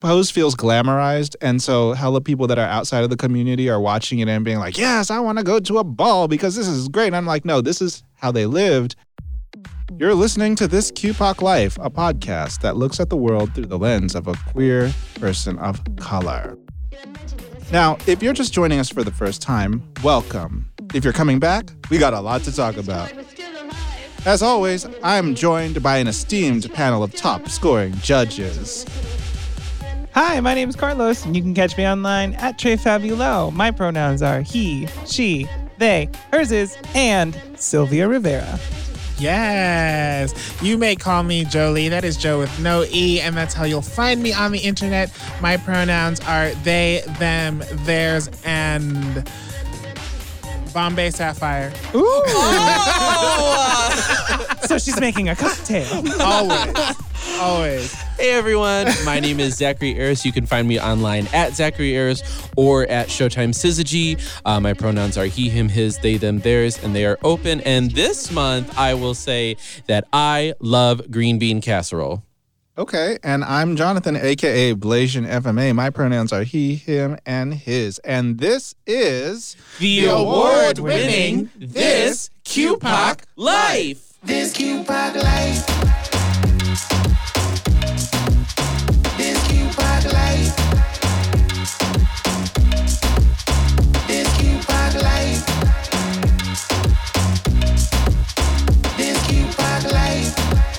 Pose feels glamorized, and so hella people that are outside of the community are watching it and being like, yes, I want to go to a ball because this is great. And I'm like, no, this is how they lived. You're listening to This QPOC Life, a podcast that looks at the world through the lens of a queer person of color. Now, if you're just joining us for the first time, welcome. If you're coming back, we got a lot to talk about. As always, I'm joined by an esteemed panel of top-scoring judges. Hi, my name is Carlos, and you can catch me online at TreyFabulo. My pronouns are he, she, they, hers is, and Sylvia Rivera. Yes. You may call me Jolie. That is Joe with no E, and that's how you'll find me on the internet. My pronouns are they, them, theirs, and Bombay Sapphire. Ooh. Oh. So she's making a cocktail. Always. Hey everyone, my name is Zachary Aris. You can find me online at Zachary Aris or at Showtime Syzygy. My pronouns are he, him, his, they, them, theirs, and they are open. And this month, I will say that I love green bean casserole. Okay, and I'm Jonathan, a.k.a. Blasian FMA. My pronouns are he, him, and his. And this is the award-winning This QPOC Life. This QPOC Life. This QPOC Life. This QPOC Life. This QPOC Life.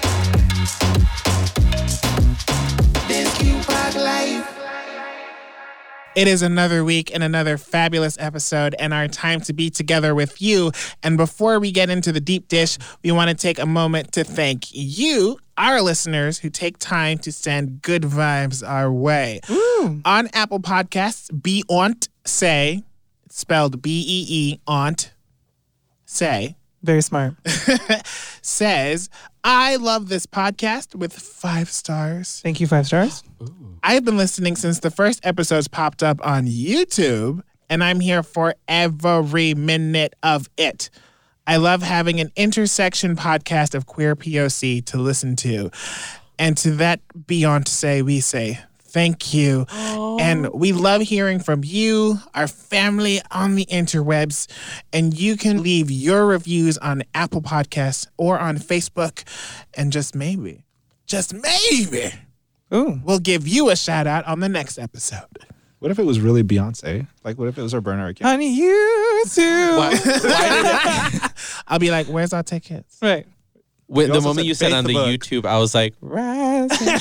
This QPOC Life. It is another week and another fabulous episode and our time to be together with you. And before we get into the deep dish, we want to take a moment to thank you, our listeners, who take time to send good vibes our way. Ooh. On Apple Podcasts, Beont Say, spelled B-E-E, Aunt Say, Very smart. says, I love this podcast with 5 stars. Thank you, 5 stars. I've been listening since the first episodes popped up on YouTube, and I'm here for every minute of it. I love having an intersection podcast of queer POC to listen to. And to that Beyonce, we say thank you. Aww. And we love hearing from you, our family on the interwebs. And you can leave your reviews on Apple Podcasts or on Facebook. And just maybe, Ooh. we'll give you a shout out on the next episode. What if it was really Beyonce? Like, what if it was her burner account? Honey, you too. Why did I'll be like, where's our tickets? Right. the moment you said on the book. YouTube, I was like, Rise and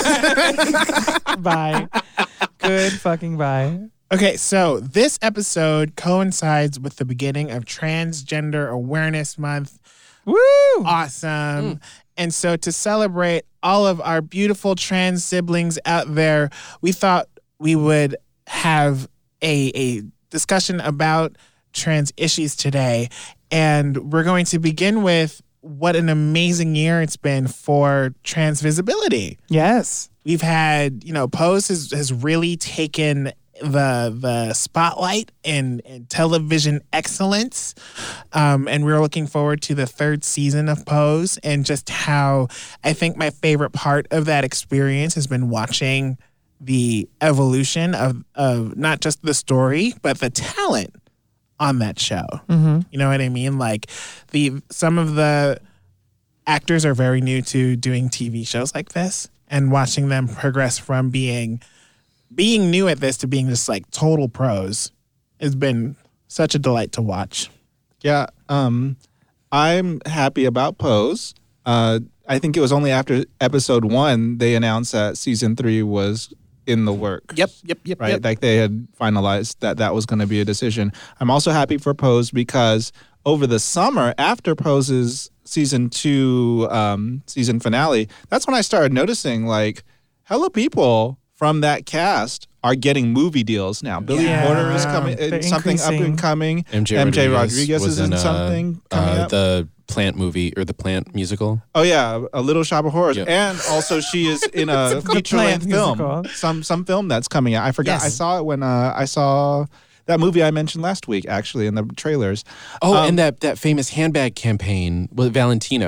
shine. Bye. Good fucking bye. Okay, so this episode coincides with the beginning of Transgender Awareness Month. Woo! Awesome. And so to celebrate all of our beautiful trans siblings out there, we thought we would have a discussion about trans issues today. And we're going to begin with what an amazing year it's been for trans visibility. Yes. We've had, Pose has really taken the spotlight in television excellence. And we're looking forward to the 3rd season of Pose, and just how I think my favorite part of that experience has been watching the evolution of not just the story, but the talent on that show. Mm-hmm. You know what I mean? Like some of the actors are very new to doing TV shows like this, and watching them progress from being new at this to being just like total pros has been such a delight to watch. Yeah, I'm happy about Pose. I think it was only after episode 1 they announced that season 3 was in the work. Yep. Right, like they had finalized that was going to be a decision. I'm also happy for Pose because over the summer after Pose's season 2 season finale, that's when I started noticing like hella people from that cast are getting movie deals now. Billy Porter is coming in something up and coming. MJ Rodriguez is in something coming up. The Plant movie or the Plant musical. Oh yeah, A Little Shop of Horrors, Yep. and also she is in a feature-length film, some film that's coming out. I forgot. Yes. I saw it when I saw that movie I mentioned last week, actually, in the trailers. Oh, and that famous handbag campaign with Valentino.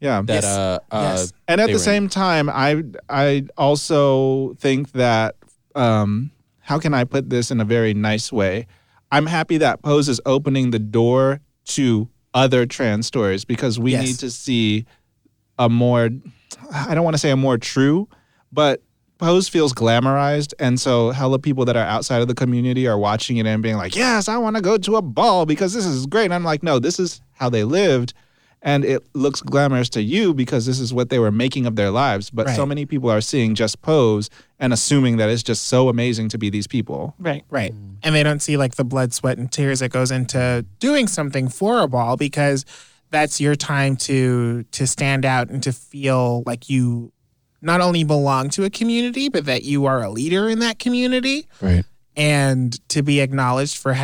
Yeah. that Yes. And at they the were same time, I also think that how can I put this in a very nice way? I'm happy that Pose is opening the door to other trans stories because we Yes. need to see a more, I don't want to say a more true, but Pose feels glamorized. And so hella people that are outside of the community are watching it and being like, yes, I want to go to a ball because this is great. And I'm like, no, this is how they lived. And it looks glamorous to you because this is what they were making of their lives. But so Right. many people are seeing just Pose and assuming that it's just so amazing to be these people. Right. Right. And they don't see like the blood, sweat, and tears that goes into doing something for a ball because that's your time to stand out and to feel like you not only belong to a community, but that you are a leader in that community. right. And to be acknowledged for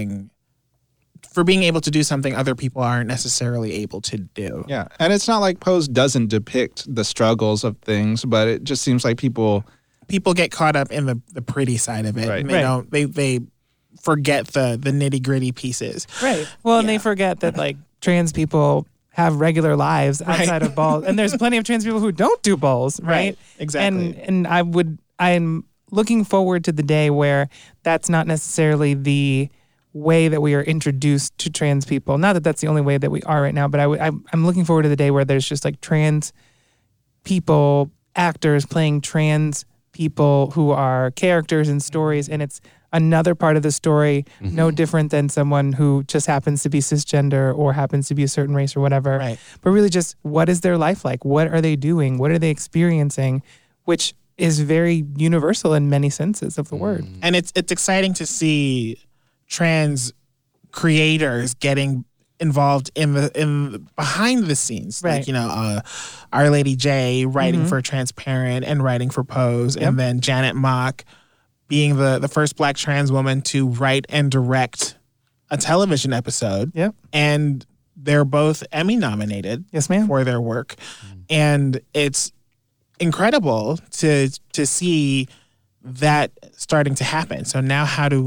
being able to do something other people aren't necessarily able to do. Yeah. And it's not like Pose doesn't depict the struggles of things, but it just seems like people. People get caught up in the pretty side of it. Right. And they Right. don't they forget the nitty-gritty pieces. Right. Well, and Yeah. they forget that like trans people have regular lives Right. outside of balls, and there's plenty of trans people who don't do balls, right? Exactly. And I'm looking forward to the day where that's not necessarily the way that we are introduced to trans people. Not that that's the only way that we are right now, but I'm looking forward to the day where there's just like trans people, actors playing trans people who are characters in stories, and it's another part of the story, no different than someone who just happens to be cisgender or happens to be a certain race or whatever. Right. But really just what is their life like? What are they doing? What are they experiencing? Which is very universal in many senses of the word. And it's exciting to see trans creators getting involved in behind the scenes, Right. like Our Lady J writing for Transparent and writing for Pose, and then Janet Mock being the first Black trans woman to write and direct a television episode. Yep. And they're both Emmy nominated Yes, ma'am. for their work, and it's incredible to see that starting to happen. So now how can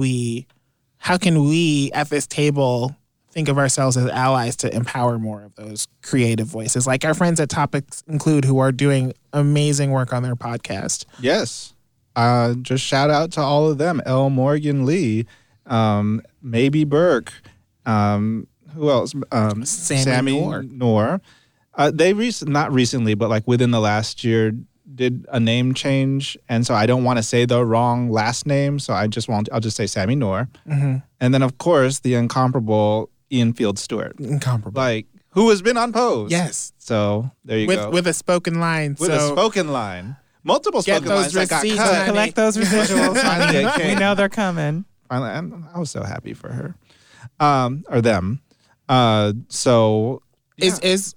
we at this table think of ourselves as allies to empower more of those creative voices, like our friends at Topics Include, who are doing amazing work on their podcast. Yes. Just shout out to all of them. L. Morgan Lee, Maybe Burke, who else? Sammy Noor. They not recently, but like within the last year, did a name change, and so I don't want to say the wrong last name, so I'll just say Sammy Noor, and then of course the incomparable Ian Field Stewart, Incomparable. like who has been on Pose. Yes. So there you go. With a spoken line. With a spoken line. Multiple Get spoken those lines that got receipts, cut. honey. Collect those residuals. Finally, it we came. know they're coming. Finally, I was so happy for her, or them. So yeah. Is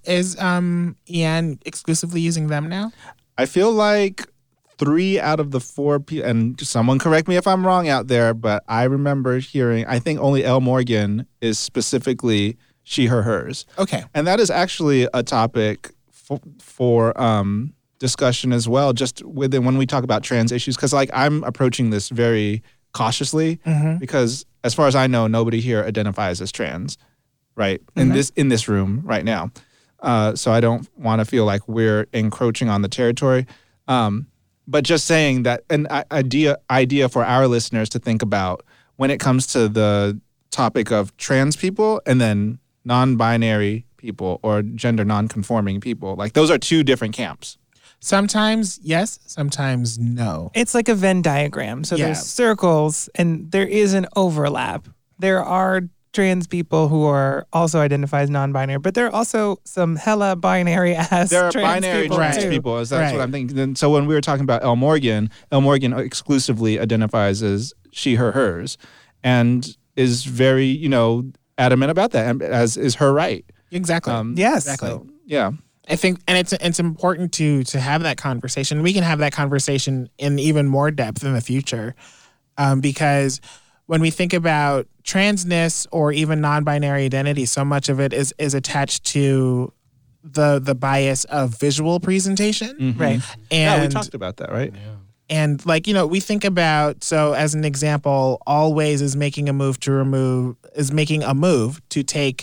Ian exclusively using them now? I feel like 3 out of the 4 people, and someone correct me if I'm wrong out there, but I remember hearing, I think only L. Morgan is specifically she, her, hers. Okay. And that is actually a topic for discussion as well, just within when we talk about trans issues, because like I'm approaching this very cautiously because as far as I know, nobody here identifies as trans, right? In this room right now. So I don't want to feel like we're encroaching on the territory. But just saying that an idea for our listeners to think about when it comes to the topic of trans people and then non-binary people or gender non-conforming people. Like those are 2 different camps. Sometimes yes, sometimes no. It's like a Venn diagram. So Yeah. there's circles and there is an overlap. There are trans people who are also identified as non-binary, but there are also some hella binary ass There are trans binary people trans too. people. That's Right. what I'm thinking. And so when we were talking about L. Morgan exclusively identifies as she, her, hers, and is very, adamant about that, and as is her right. Exactly. Yes. Exactly. So, yeah. I think, and it's important to have that conversation. We can have that conversation in even more depth in the future, because when we think about transness or even non-binary identity, so much of it is attached to the bias of visual presentation, Right. Yeah, we and talked about that, right? and we think about, so as an example, Always is making a move to take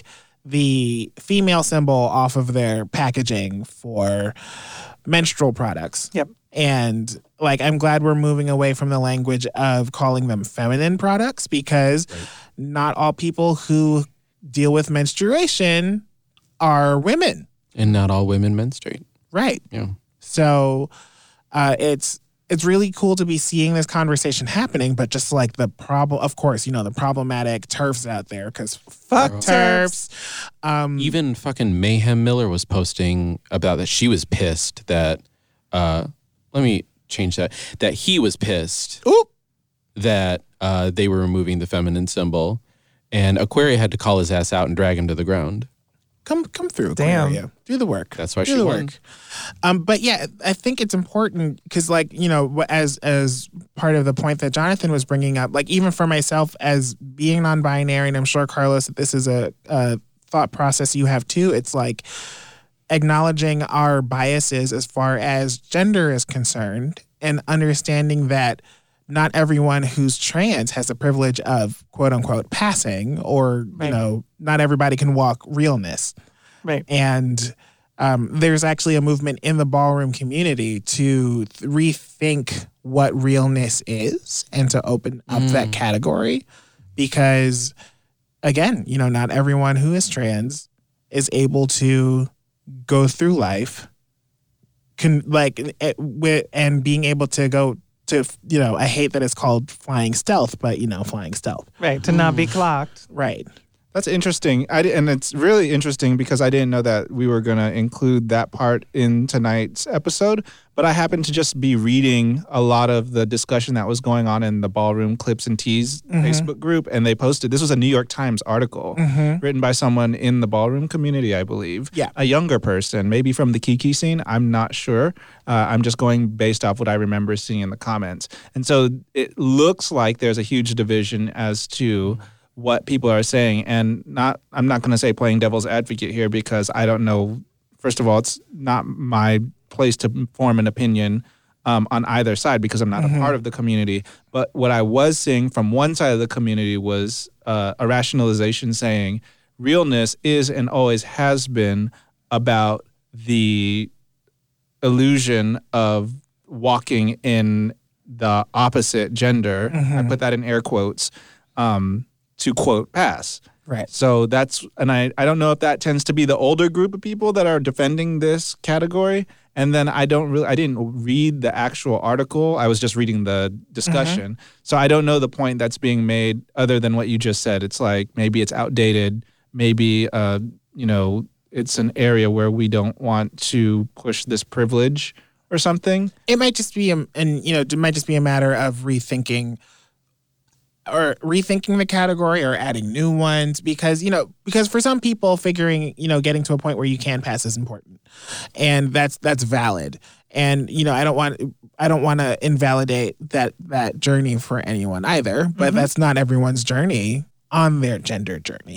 the female symbol off of their packaging for menstrual products. Yep. And like, I'm glad we're moving away from the language of calling them feminine products, because not all people who deal with menstruation are women. And not all women menstruate. Right. Yeah. So it's really cool to be seeing this conversation happening, but just like the problem, of course, the problematic TERFs out there, because fuck TERFs. Even fucking Mayhem Miller was posting about that. She was pissed that, let me change that, that he was pissed that they were removing the feminine symbol, and Aquaria had to call his ass out and drag him to the ground. Come through, Damn. Aquaria. Do the work. That's why Do she the won. work. But yeah, I think it's important because, like, as part of the point that Jonathan was bringing up, like, even for myself as being non-binary, and I'm sure, Carlos, that this is a thought process you have too. It's like acknowledging our biases as far as gender is concerned, and understanding that not everyone who's trans has the privilege of quote unquote passing, or not everybody can walk realness. Right. And there's actually a movement in the ballroom community to rethink what realness is and to open up that category, because again, not everyone who is trans is able to go through life and being able to go to, I hate that it's called flying stealth, but flying stealth. Right. To not be clocked. Right. That's interesting. And it's really interesting because I didn't know that we were going to include that part in tonight's episode. But I happened to just be reading a lot of the discussion that was going on in the Ballroom Clips and Teas Facebook group. And they posted, this was a New York Times article written by someone in the ballroom community, I believe. Yeah. A younger person, maybe from the Kiki scene. I'm not sure. I'm just going based off what I remember seeing in the comments. And so it looks like there's a huge division as to what people are saying. And I'm not going to say playing devil's advocate here, because I don't know. First of all, it's not my place to form an opinion on either side, because I'm not a part of the community. But what I was seeing from one side of the community was a rationalization saying realness is and always has been about the illusion of walking in the opposite gender. I put that in air quotes. To quote pass. Right. So that's, and I don't know if that tends to be the older group of people that are defending this category. And then I didn't read the actual article. I was just reading the discussion. So I don't know the point that's being made other than what you just said. It's like, maybe it's outdated. Maybe, it's an area where we don't want to push this privilege or something. It might just be, it might just be a matter of rethinking the category or adding new ones, because for some people, figuring, getting to a point where you can pass is important, and that's valid. And I don't want to invalidate that journey for anyone either, but that's not everyone's journey on their gender journey.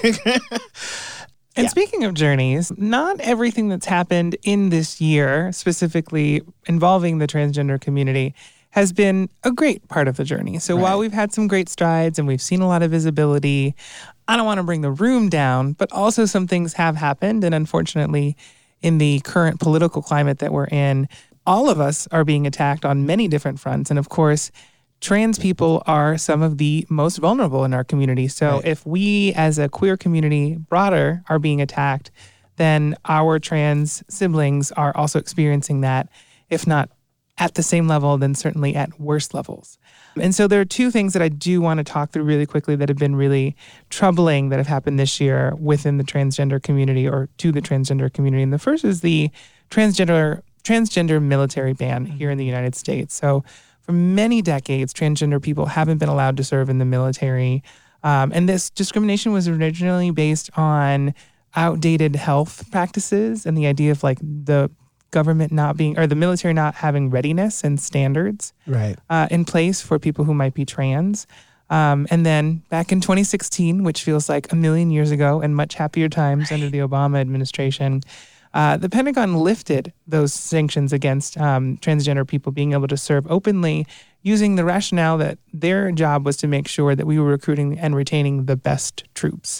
And speaking of journeys, not everything that's happened in this year, specifically involving the transgender community, has been a great part of the journey. So while we've had some great strides and we've seen a lot of visibility, I don't want to bring the room down, but also some things have happened. And unfortunately, in the current political climate that we're in, all of us are being attacked on many different fronts. And of course, trans people are some of the most vulnerable in our community. So if we as a queer community broader are being attacked, then our trans siblings are also experiencing that, if not at the same level, then certainly at worse levels. And so there are two things that I do want to talk through really quickly that have been really troubling that have happened this year within the transgender community, or to the transgender community. And the first is the transgender military ban here in the United States. So for many decades, transgender people haven't been allowed to serve in the military. And this discrimination was originally based on outdated health practices and the idea of like the government not being, or the military not having readiness and standards in place for people who might be trans. And then back in 2016, which feels like a million years ago and much happier times under the Obama administration, the Pentagon lifted those sanctions against transgender people being able to serve openly, using the rationale that their job was to make sure that we were recruiting and retaining the best troops.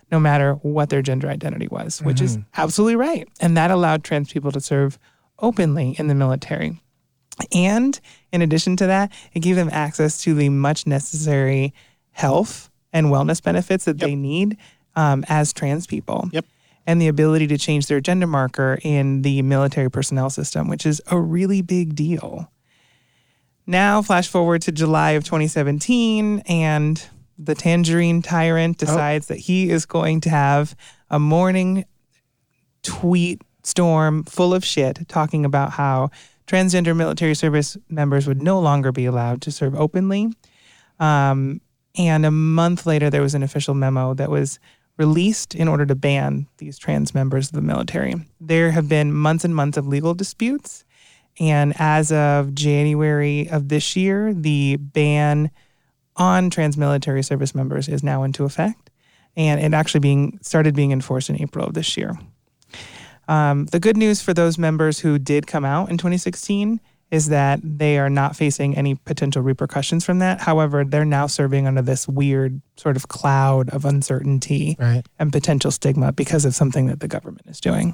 no matter what their gender identity was, which is absolutely right. And that allowed trans people to serve openly in the military. And in addition to that, it gave them access to the much necessary health and wellness benefits that they need as trans people. Yep. And the ability to change their gender marker in the military personnel system, which is a really big deal. Now, flash forward to July of 2017, and the Tangerine Tyrant decides that he is going to have a morning tweet storm full of shit talking about how transgender military service members would no longer be allowed to serve openly. And a month later, there was an official memo that was released in order to ban these trans members of the military. There have been months and months of legal disputes. And as of January of this year, the ban on trans military service members is now into effect. And it actually started being enforced in April of this year. The good news for those members who did come out in 2016 is that they are not facing any potential repercussions from that. However, they're now serving under this weird sort of cloud of uncertainty and potential stigma because of something that the government is doing.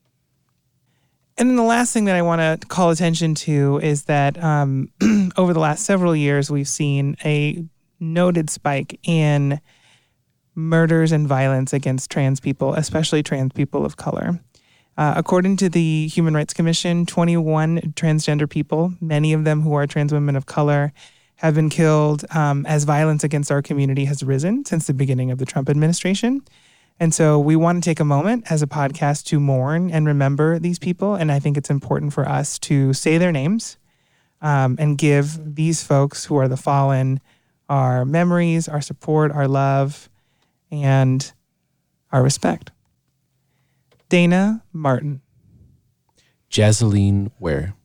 And then the last thing that I want to call attention to is that over the last several years, we've seen a noted spike in murders and violence against trans people, especially trans people of color. According to the Human Rights Commission, 21 transgender people, many of them who are trans women of color, have been killed as violence against our community has risen since the beginning of the Trump administration. And so we want to take a moment as a podcast to mourn and remember these people. And I think it's important for us to say their names and give these folks who are the fallen our memories, our support, our love, and our respect. Dana Martin. Jazeline Ware.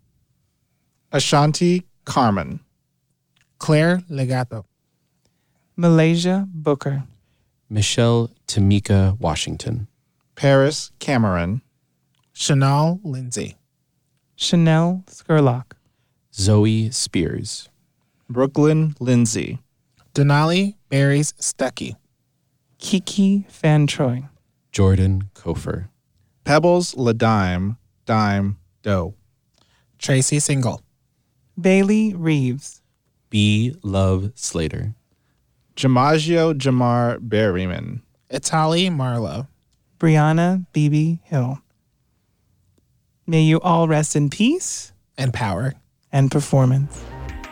Ashanti Carmen. Claire Legato. Malaysia Booker. Michelle Tamika Washington. Paris Cameron. Chanel Lindsay. Chanel Skurlock. Zoe Spears. Brooklyn Lindsay. Denali Berries Stuckey. Kiki Fan Troy. Jordan Kofer. Pebbles Ladime. Dime Doe. Tracy Single. Bailey Reeves. B. Love Slater. Jamaggio Jamar Berryman. Itali Marlowe. Brianna Beebe Hill. May you all rest in peace And Power. and performance.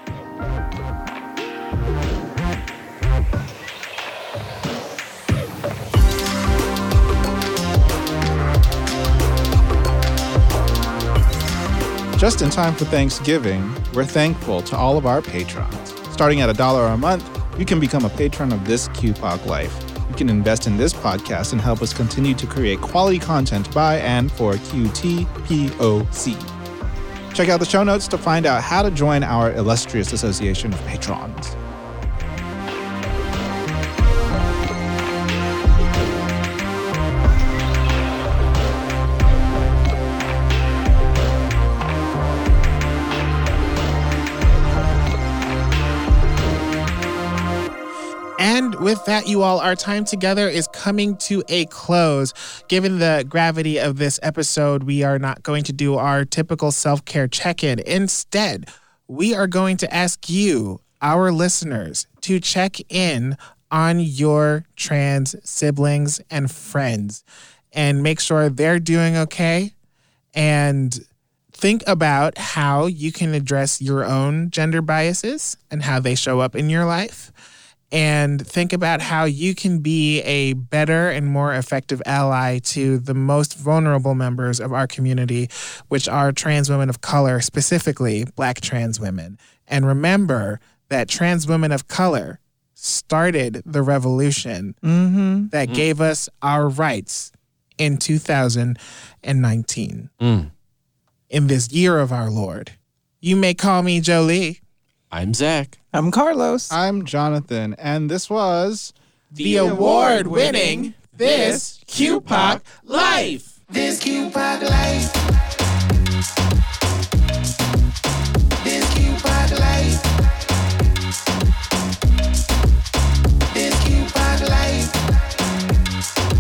Just in time for Thanksgiving, we're thankful to all of our patrons. Starting at $1 a month, you can become a patron of This QPOC Life. You can invest in this podcast and help us continue to create quality content by and for QTPOC. Check out the show notes to find out how to join our illustrious association of patrons. And with that, you all, our time together is coming to a close. Given the gravity of this episode, we are not going to do our typical self-care check-in. Instead, we are going to ask you, our listeners, to check in on your trans siblings and friends and make sure they're doing okay. And think about how you can address your own gender biases and how they show up in your life. And think about how you can be a better and more effective ally to the most vulnerable members of our community, which are trans women of color, specifically Black trans women. And remember that trans women of color started the revolution that gave us our rights in 2019. In this year of our Lord. You may call me Jolie. I'm Zach. I'm Carlos. I'm Jonathan, and this was The award-winning This QPOC Life. This QPOC life. This QPOC life. This QPOC life.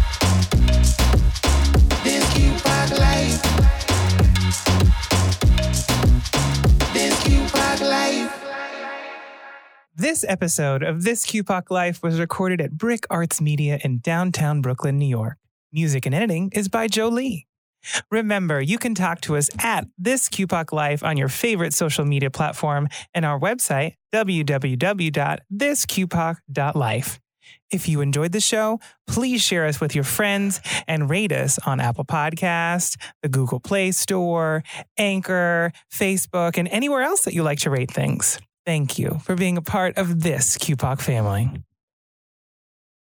This episode of This QPOC Life was recorded at Brick Arts Media in downtown Brooklyn, New York. Music and editing is by Joe Lee. Remember, you can talk to us at This QPOC Life on your favorite social media platform and our website, www.thisqpoc.life. If you enjoyed the show, please share us with your friends and rate us on Apple Podcasts, the Google Play Store, Anchor, Facebook, and anywhere else that you like to rate things. Thank you for being a part of this QPOC family.